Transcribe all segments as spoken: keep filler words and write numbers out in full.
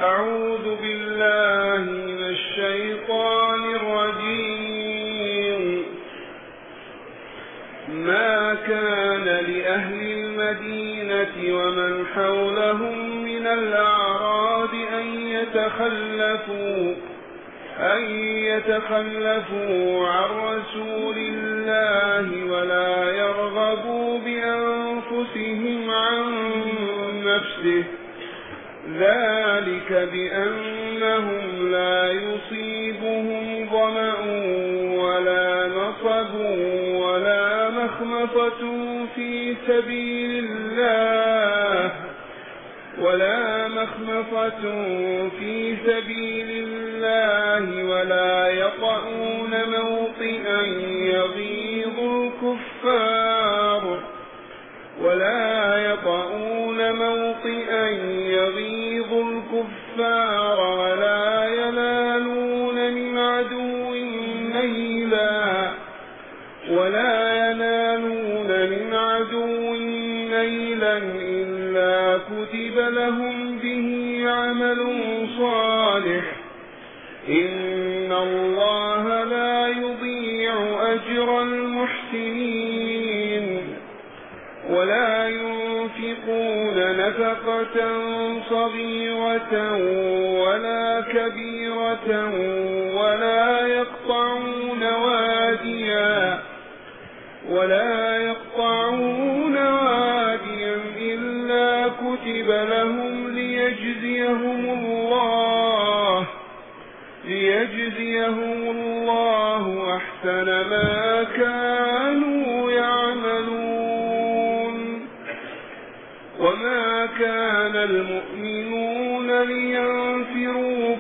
أعوذ بالله من الشيطان الرجيم. ما كان لأهل المدينة ومن حولهم من الأعراب أن يتخلفوا أن يتخلفوا عن رسول الله ولا يرغبوا بأنفسهم عن نفسه، ذلك بأنهم لا يصيبهم ظمأ ولا نصب ولا مخمصة في سبيل الله ولا مخمصة في سبيل الله ولا يطؤون موطئا يغيظ الكفار ولا يطؤون موطئا يغيظ الكفار ولا ينالون من عدو نيلا ولا ينالون من عدو نيلا إلا كتب لهم به عمل صالح، إن الله لا يضيع أجر المحسنين. ولا ينفقون نفقة صغيرة ولا كبيرة ولا يقطعون واديا ولا يقطعون واديا إلا كتب لهم ليجزيهم الله ليجزيهم الله أحسن ما كانوا يعملون. وما كان المؤمنون لينفروا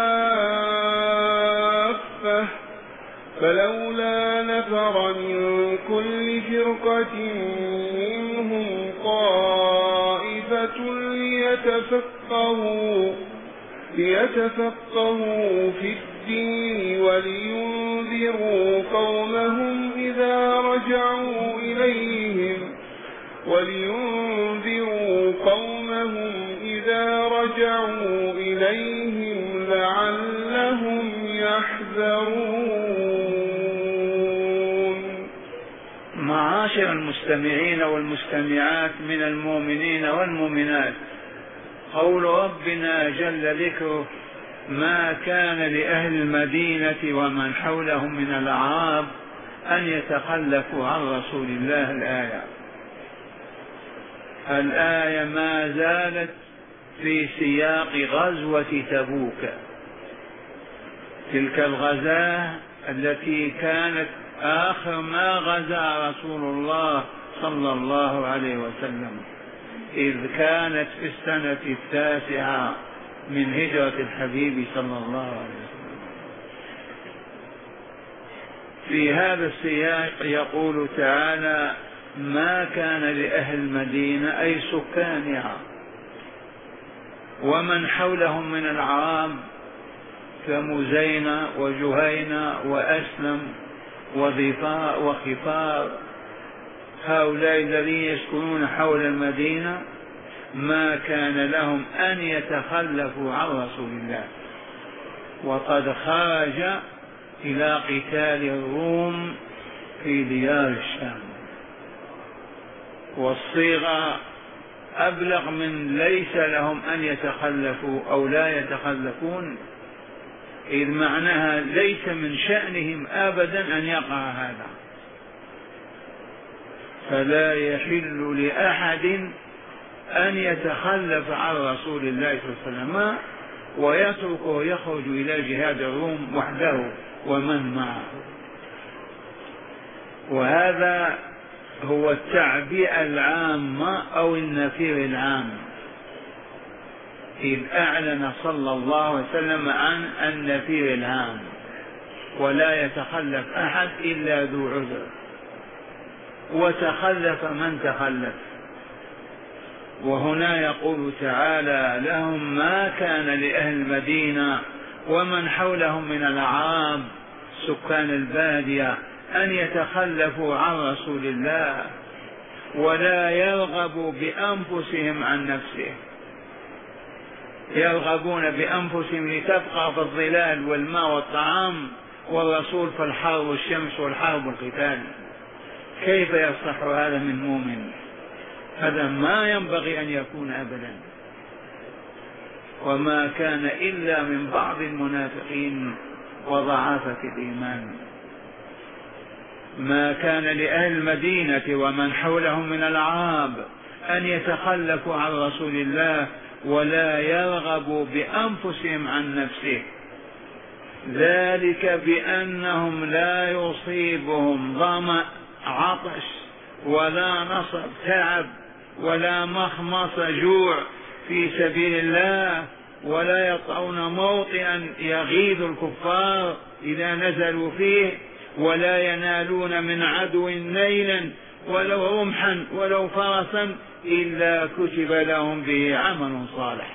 كافة، فلولا نفر من كل فرقة منهم طائفة ليتفقهوا ليتفقهوا في الدين ولينذروا قومهم إذا رجعوا إليهم ولينذروا قومهم إذا رجعوا إليهم لعلهم يحذرون. معاشر المستمعين والمستمعات من المؤمنين والمؤمنات، قول ربنا جل ذكره: ما كان لأهل المدينة ومن حولهم من الأعراب أن يتخلفوا عن رسول الله. الآية الآية ما زالت في سياق غزوة تبوك، تلك الغزاة التي كانت آخر ما غزا رسول الله صلى الله عليه وسلم، إذ كانت في السنة التاسعة من هجرة الحبيب صلى الله عليه وسلم. في هذا السياق يقول تعالى: ما كان لأهل المدينة أي سكانها ومن حولهم من الأعراب كمزينة وجهينة وأسلم وظفار وخفار، هؤلاء الذين يسكنون حول المدينة ما كان لهم أن يتخلفوا عن رسول الله، وقد خرج إلى قتال الروم في ديار الشام. والصيغة أبلغ من ليس لهم أن يتخلفوا أو لا يتخلفون، إذ معناها ليس من شأنهم أبدا أن يقع هذا، فلا يحل لأحد أن يتخلف عن رسول الله صلى الله عليه وسلم ويتركه يخرج إلى جهاد الروم وحده ومن معه. وهذا هو التعبئة العامة أو النفير العام، إذ أعلن صلى الله عليه وسلم عن النفير العام، ولا يتخلف أحد إلا ذو عذر، وتخلف من تخلف. وهنا يقول تعالى: لهم ما كان لأهل المدينة ومن حولهم من الأعراب سكان البادية أن يتخلفوا عن رسول الله ولا يرغبوا بأنفسهم عن نفسه. يرغبون بأنفسهم لتبقى في الظلال والماء والطعام، والرسول في الحر والشمس والحرب والقتال. كيف يصح هذا من مؤمن؟ هذا ما ينبغي أن يكون أبدا. وما كان إلا من بعض المنافقين وضعافة الإيمان. ما كان لأهل المدينة ومن حولهم من الأعراب أن يتخلفوا عن رسول الله ولا يرغبوا بأنفسهم عن نفسه، ذلك بأنهم لا يصيبهم ظمأ عطش ولا نصب تعب ولا مخمص جوع في سبيل الله، ولا يطعون موطئا يغيظ الكفار إذا نزلوا فيه، ولا ينالون من عدو نيلا ولو رمحا ولو فرسا إلا كتب لهم به عمل صالح.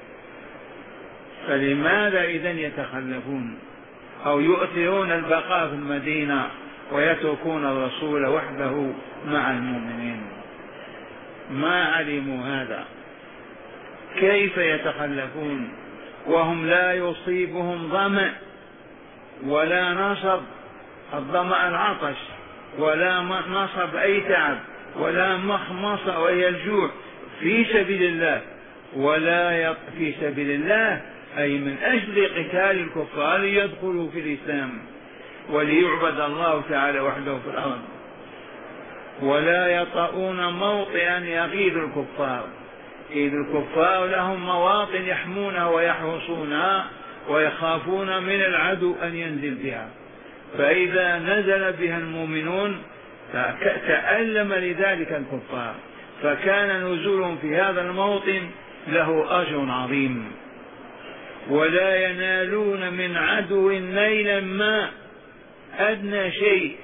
فلماذا إذن يتخلفون أو يؤثرون البقاء في المدينة ويتركون الرسول وحده مع المؤمنين؟ ما علموا هذا. كيف يتخلفون وهم لا يصيبهم ظمأ ولا نصب، الظمأ العطش، ولا نصب أي تعب، ولا مخمصة وهي الجوع في سبيل الله، ولا يط... في سبيل الله أي من أجل قتال الكفار ليدخلوا في الإسلام وليعبد الله تعالى وحده في الأرض، ولا يطؤون موطئا يغيظ الكفار، إذ الكفار لهم مواطن يحمونها ويحرسونها ويخافون من العدو أن ينزل بها، فإذا نزل بها المؤمنون تألم لذلك الكفار، فكان نزولهم في هذا الموطن له أجر عظيم. ولا ينالون من عدو نيلا ما أدنى شيء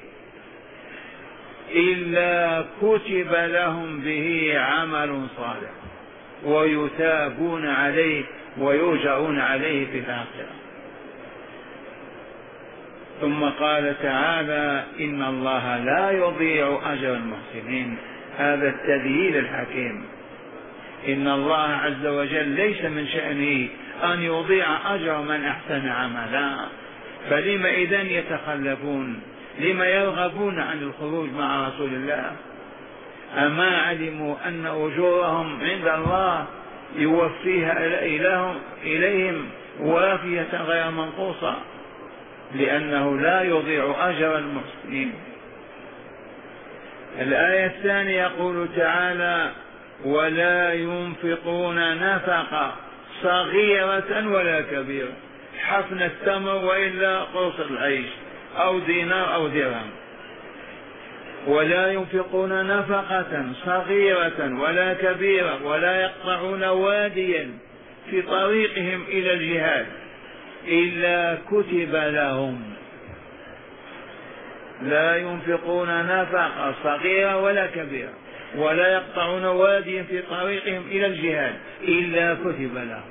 إلا كتب لهم به عمل صالح ويثابون عليه ويرجعون عليه في الآخرة. ثم قال تعالى: إن الله لا يضيع أجر المحسنين. هذا التذييل الحكيم. إن الله عز وجل ليس من شأنه أن يضيع أجر من أحسن عملا، فلما إذن يتخلفون؟ لما يرغبون عن الخروج مع رسول الله؟ أما علموا أن أجورهم عند الله يوفيها إليهم وافية غير منقوصة، لأنه لا يضيع أجر المحسنين. الآية الثانية يقول تعالى: ولا ينفقون نفقة صغيرة ولا كبيرة، حفن التمر وإلا قرص العيش أو دينار أو درهم. ولا ينفقون نفقة صغيرة ولا كبيرة ولا يقطعون واديا في طريقهم إلى الجهاد إلا كتب لهم. لا ينفقون نفقة صغيرة ولا كبيرة ولا يقطعون واديا في طريقهم إلى الجهاد إلا كتب لهم.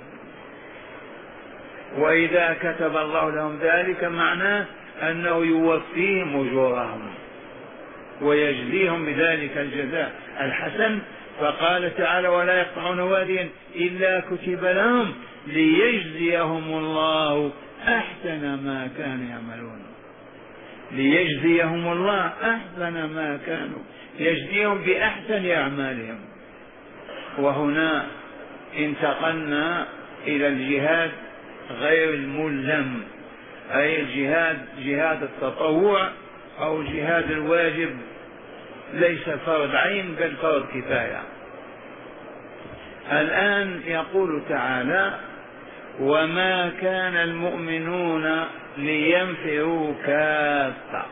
وإذا كتب الله لهم ذلك معناه أنه يوفيهم أجورهم ويجزيهم بذلك الجزاء الحسن. فقال تعالى: ولا يقطعون واديا إلا كتب لهم ليجزيهم الله أحسن ما كانوا يعملون. ليجزيهم الله أحسن ما كانوا، يجزيهم بأحسن أعمالهم. وهنا انتقلنا إلى الجهاد غير الملزم، أي الجهاد جهاد التطوع أو جهاد الواجب، ليس فرض عين بل فرض كفاية. الآن يقول تعالى: وما كان المؤمنون لينفروا كافة.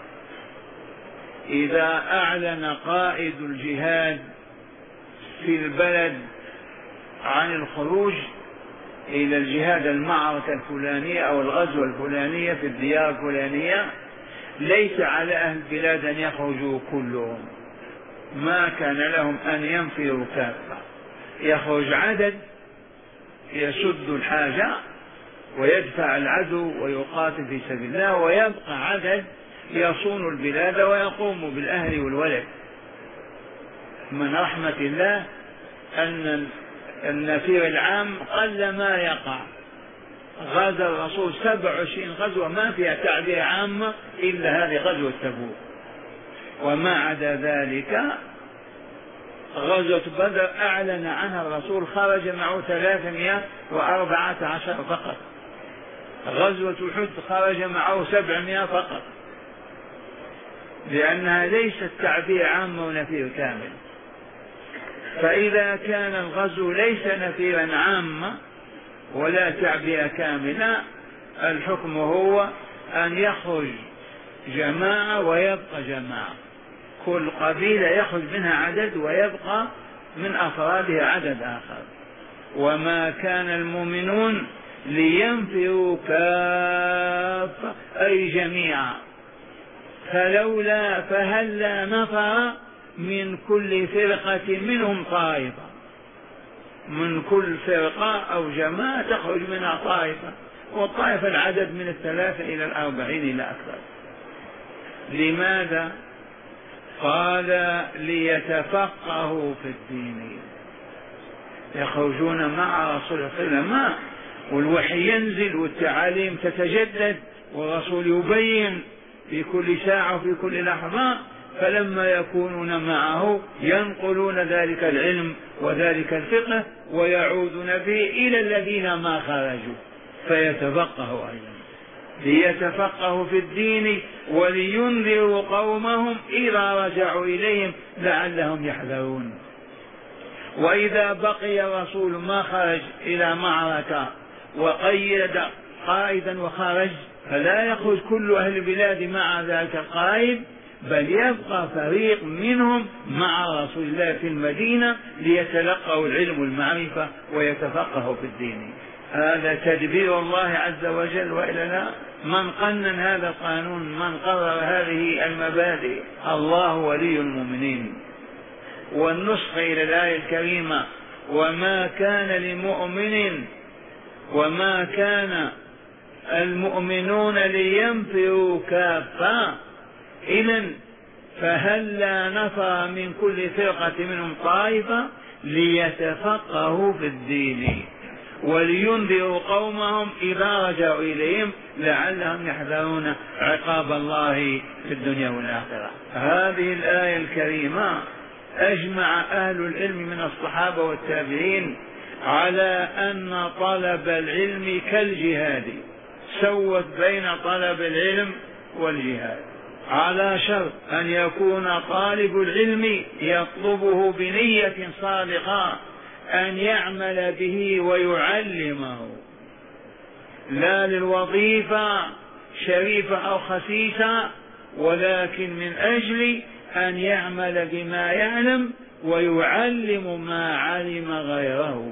إذا أعلن قائد الجهاد في البلد عن الخروج إلى الجهاد، المعركة الفلانية أو الغزوة الفلانية في الديار الفلانية، ليس على أهل البلاد أن يخرجوا كلهم، ما كان لهم أن ينفروا كافة. يخرج عدد يسد الحاجة ويدفع العدو ويقاتل في سبيل الله، ويبقى عدد يصون البلاد ويقوم بالأهل والولد. من رحمة الله أن النفير العام قل ما يقع. غزا الرسول سبع وعشرين غزوة ما فيها تعبئة عامة إلا هذه غزوة تبوك، وما عدا ذلك غزوة بدر أعلن عنها الرسول خرج معه ثلاثمائة وأربعة عشر فقط. غزوة أحد خرج معه سبعمائة فقط، لأنها ليست تعبئة عامة ونفير كامل. فإذا كان الغزو ليس نفيرا عاما ولا تعبئة كاملة، الحكم هو أن يخرج جماعة ويبقى جماعة، كل قبيلة يخرج منها عدد ويبقى من أفرادها عدد آخر. وما كان المؤمنون لينفروا كافة أي جميعا، فلولا فهلا نفر من كل فرقة منهم طائفة، من كل فرقة أو جماعة تخرج منها طائفة، والطائفة العدد من الثلاثة إلى الأربعين إلى أكثر. لماذا؟ قال ليتفقهوا في الدين، يخرجون مع رسول الله صلى الله عليه وسلم والوحي ينزل والتعاليم تتجدد والرسول يبين في كل ساعة وفي كل لحظة، فلما يكونون معه ينقلون ذلك العلم وذلك الفقه ويعودون به إلى الذين ما خرجوا فيتفقهوا أيضا. ليتفقهوا في الدين ولينذروا قومهم إذا رجعوا إليهم لعلهم يحذرون. وإذا بقي الرسول ما خرج إلى معركة وقيد قائدا وخرج، فلا يخرج كل أهل البلاد مع ذلك القائد، بل يبقى فريق منهم مع رسول الله في المدينة ليتلقوا العلم والمعرفة ويتفقهوا في الدين. هذا تدبير الله عز وجل، وإلا لا؟ من قنن هذا القانون، من قرر هذه المبادئ؟ الله ولي المؤمنين. والنسخ إلى الآية الكريمة: وما كان لمؤمن وما كان المؤمنون لينفروا كافة، إذن فهلا نفر من كل فرقة منهم طائفة ليتفقهوا في الدين ولينذروا قومهم إذا رجعوا إليهم لعلهم يحذرون عقاب الله في الدنيا والآخرة. هذه الآية الكريمة أجمع أهل العلم من الصحابة والتابعين على أن طلب العلم كالجهاد، سوت بين طلب العلم والجهاد، على شرط أن يكون طالب العلم يطلبه بنية صادقة أن يعمل به ويعلمه، لا للوظيفة شريفة أو خسيسة، ولكن من أجل أن يعمل بما يعلم ويعلم ما علم غيره.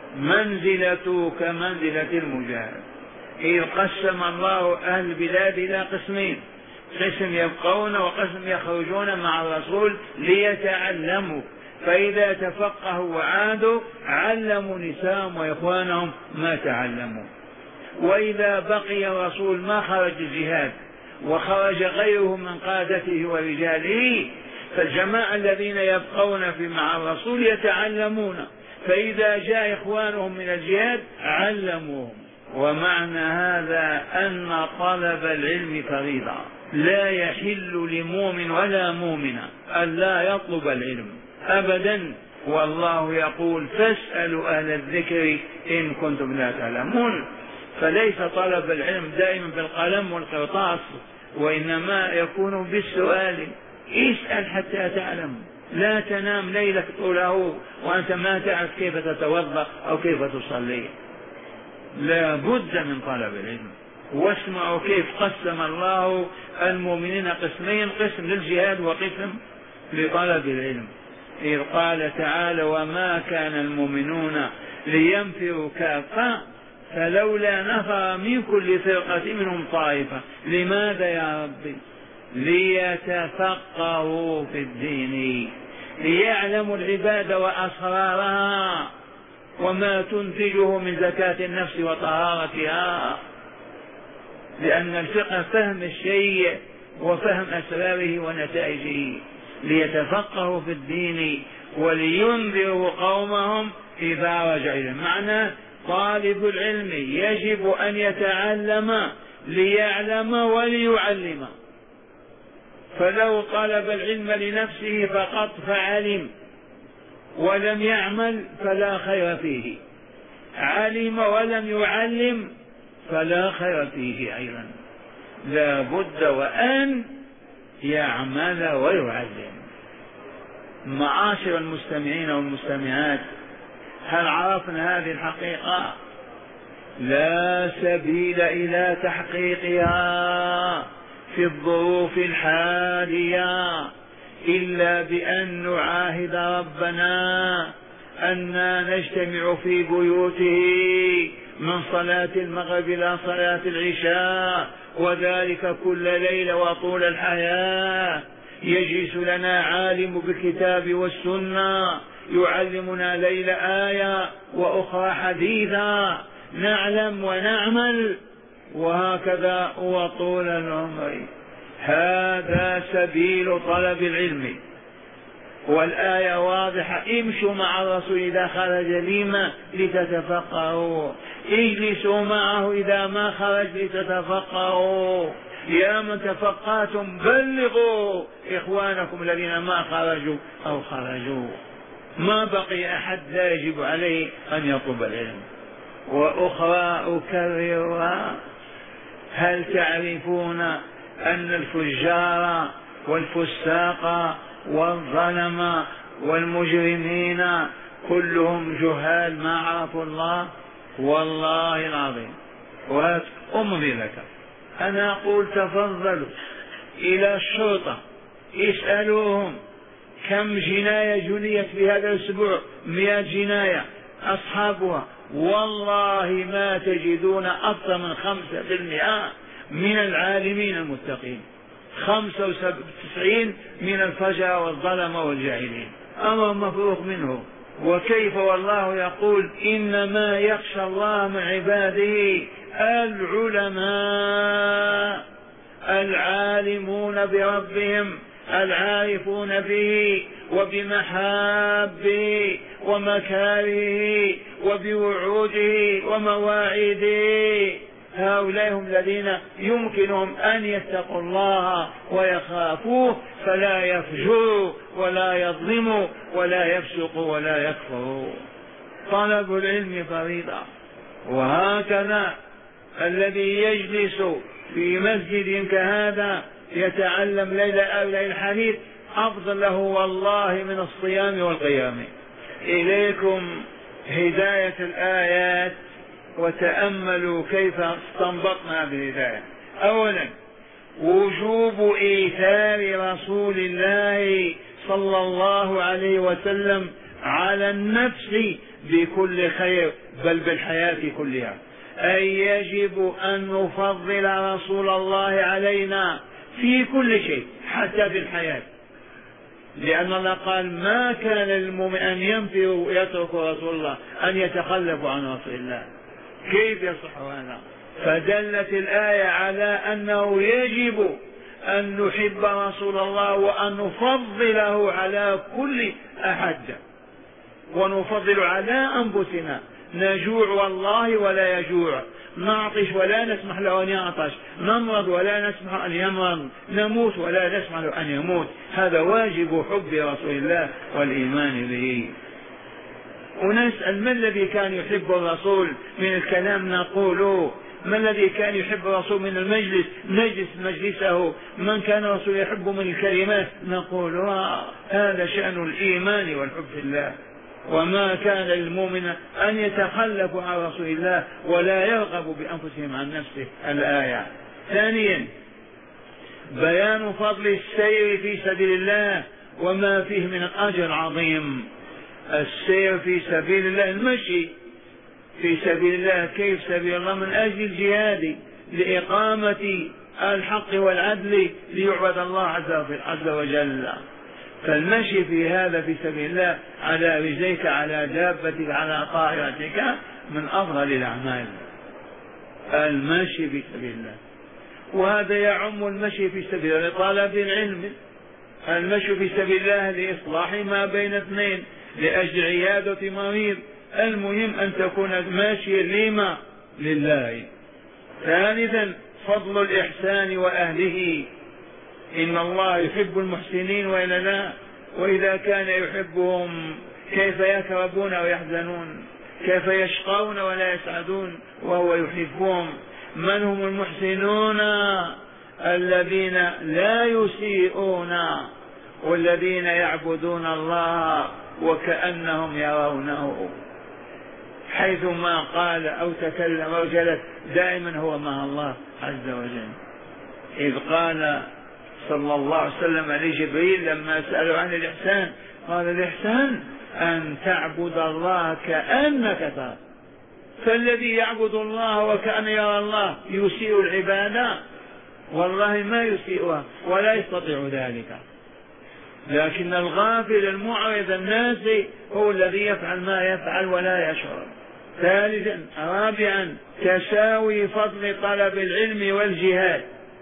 منزلته كمنزلة المجاهد. إذ قسم الله أهل البلاد إلى قسمين: قسم يبقون وقسم يخرجون مع الرسول ليتعلموا، فإذا تفقهوا وعادوا علموا نساءهم وإخوانهم ما تعلموا. وإذا بقي الرسول ما خرج الجهاد وخرج غيره من قادته ورجاله، فالجماعة الذين يبقون في مع الرسول يتعلمون، فإذا جاء إخوانهم من الجهاد علموهم. ومعنى هذا أن طلب العلم فريضة، لا يحل لمؤمن ولا مؤمنة أن لا يطلب العلم أبدا. والله يقول: فاسألوا أهل الذكر إن كنتم لا تعلمون. فليس طلب العلم دائما بالقلم والقرطاس، وإنما يكون بالسؤال. اسأل حتى تعلم، لا تنام ليلك طوله وأنت ما تعرف كيف تتوضأ أو كيف تصلي. لا بد من طلب العلم. واسمعوا كيف قسم الله المؤمنين قسمين: قسم للجهاد وقسم لطلب العلم. إذ قال تعالى: وما كان المؤمنون لينفروا كافة فلولا نفر من كل فرقة منهم طائفة. لماذا يا ربي؟ ليتفقهوا في الدين، ليعلموا العبادة وأسرارها وما تنتجه من زكاة النفس وطهارتها، لأن الفقه فهم الشيء وفهم أسراره ونتائجه. ليتفقهوا في الدين ولينذروا قومهم إذا رجع إليه. معنى طالب العلم يجب أن يتعلم ليعلم وليعلم. فلو طلب العلم لنفسه فقط فعلم ولم يعمل فلا خير فيه، علم ولم يعلم فلا خير فيه أيضا. لا بد وأن يعمل ويعلم. معاشر المستمعين والمستمعات، هل عرفنا هذه الحقيقة؟ لا سبيل إلى تحقيقها في الظروف الحالية إلا بأن نعاهد ربنا أننا نجتمع في بيوته من صلاة المغرب إلى صلاة العشاء، وذلك كل ليلة وطول الحياة. يجلس لنا عالم بالكتاب والسنة يعلمنا ليلة آية وأخرى حديثا، نعلم ونعمل، وهكذا وطول العمر. هذا سبيل طلب العلم. والآية واضحة: امشوا مع الرسول إذا خرج لما لتتفقهوا، اجلسوا معه إذا ما خرج لتتفقهوا. يا من تفقهتم بلغوا إخوانكم الذين ما خرجوا أو خرجوا. ما بقي أحد لا يجب عليه أن يطلب العلم. وأخرى أكررها: هل تعرفون أن الفجار والفساق والظلم والمجرمين كلهم جهال ما عرفوا الله؟ والله العظيم. وأمضي لك، أنا أقول تفضلوا إلى الشرطة اسألوهم كم جناية جنيت في هذا الأسبوع، مئة جناية أصحابها، والله ما تجدون أكثر من خمسة بالمئة من العالمين المتقين، خمسة وتسعين من الفجر والظلم والجاهلين. أمر مفروغ منه. وكيف والله يقول: إنما يخشى الله من عباده العلماء، العالمون بربهم، العارفون به وبمحابه ومكاره وبوعوده ومواعيده. هؤلاء هم الذين يمكنهم أن يتقوا الله ويخافوه، فلا يفجروا ولا يظلموا ولا يفسقوا ولا يكفروا. طلب العلم فريضة. وهكذا الذي يجلس في مسجد كهذا يتعلم ليلة أو ليلة الحديث أفضل له والله من الصيام والقيام. إليكم هداية الآيات وتأملوا كيف استنبطنا بالهداية. أولا: وجوب إيثار رسول الله صلى الله عليه وسلم على النفس بكل خير، بل بالحياة كلها. أي يجب أن نفضل رسول الله علينا في كل شيء حتى في الحياة، لأن الله قال: ما كان للمؤمن أن ينفر ويترك رسول الله، أن يتخلف عن رسول الله. كيف يصح هذا؟ فدلت الآية على أنه يجب أن نحب رسول الله وأن نفضله على كل أحد، ونفضل على أنفسنا. نجوع والله ولا يجوع، نعطش ولا نسمح له أن يعطش، نمرض ولا نسمح أن يمرض، نموت ولا نسمح له أن يموت. هذا واجب حب رسول الله والإيمان به. ونسأل: ما الذي كان يحب الرسول من الكلام نقوله؟ ما الذي كان يحب الرسول من المجلس نجلس مجلسه؟ من كان الرسول يحب من الكلمات نقولها؟ هذا شأن الإيمان والحب في الله. وما كان للمؤمن أن يتخلفوا عن رسول الله ولا يرغبوا بأنفسهم عن نفسه. الآية. ثانيا: بيان فضل السير في سبيل الله وما فيه من الأجر عظيم. السير في سبيل الله، المشي في سبيل الله. كيف سبيل الله؟ من أجل الجهاد لإقامة الحق والعدل ليعبد الله عز وجل. فالمشي في هذا في سبيل الله على رجليك على دابتك على طائرتك من أفضل الأعمال، المشي في سبيل الله. وهذا يعم المشي في سبيل الله لطلب العلم، المشي في سبيل الله لإصلاح ما بين اثنين، لأجل عيادة مريض، المهم أن تكون ماشيا لما لله. ثالثا فضل الإحسان وأهله. إن الله يحب المحسنين وإلا لا؟ وإذا كان يحبهم كيف يكربون ويحزنون؟ كيف يشقون ولا يسعدون وهو يحبهم؟ من هم المحسنون؟ الذين لا يسيئون والذين يعبدون الله وكأنهم يرونه، حيثما قال أو تكلم أو جلس دائما هو مع الله عز وجل. إذ قال صلى الله عليه وسلم لجبريل لما سألوا عن الإحسان قال الإحسان أن تعبد الله كأنك تراه. فالذي يعبد الله وكأن يرى الله يسيء العبادة؟ والله ما يسيئها ولا يستطيع ذلك. لكن الغافل المعرض الناسي هو الذي يفعل ما يفعل ولا يشعر. ثالثا رابعا تساوي فضل طلب العلم والجهاد.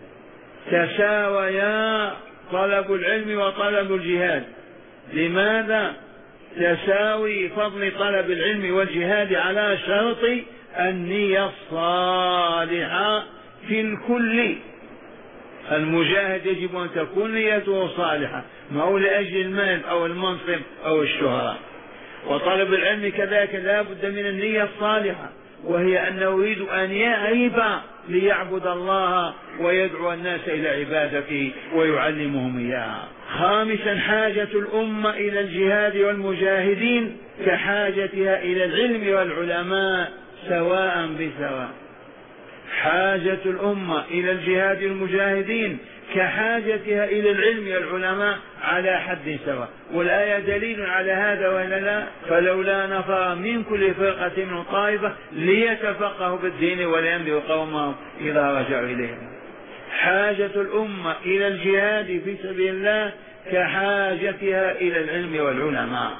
تساويا طلب العلم وطلب الجهاد. لماذا؟ تساوي فضل طلب العلم والجهاد على شرط النية الصالحة في الكل. المجاهد يجب أن تكون نيته صالحة، ما هو لأجل المال أو المنصب أو الشهرة. وطلب العلم كذلك لا بد من النية الصالحة، وهي أنه يريد أن يعرف ليعبد الله ويدعو الناس إلى عبادته ويعلمهم إياها. خامسا حاجة الأمة إلى الجهاد والمجاهدين كحاجتها إلى العلم والعلماء سواء بسواء. حاجة الأمة إلى الجهاد والمجاهدين كحاجتها إلى العلم والعلماء على حد سواء. والآية دليل على هذا وإلا لا؟ فلولا نفر من كل فرقة من طائفة ليتفقهوا بالدين ولينذروا قومهم إذا رجعوا إليهم. حاجة الأمة إلى الجهاد في سبيل الله كحاجتها إلى العلم والعلماء.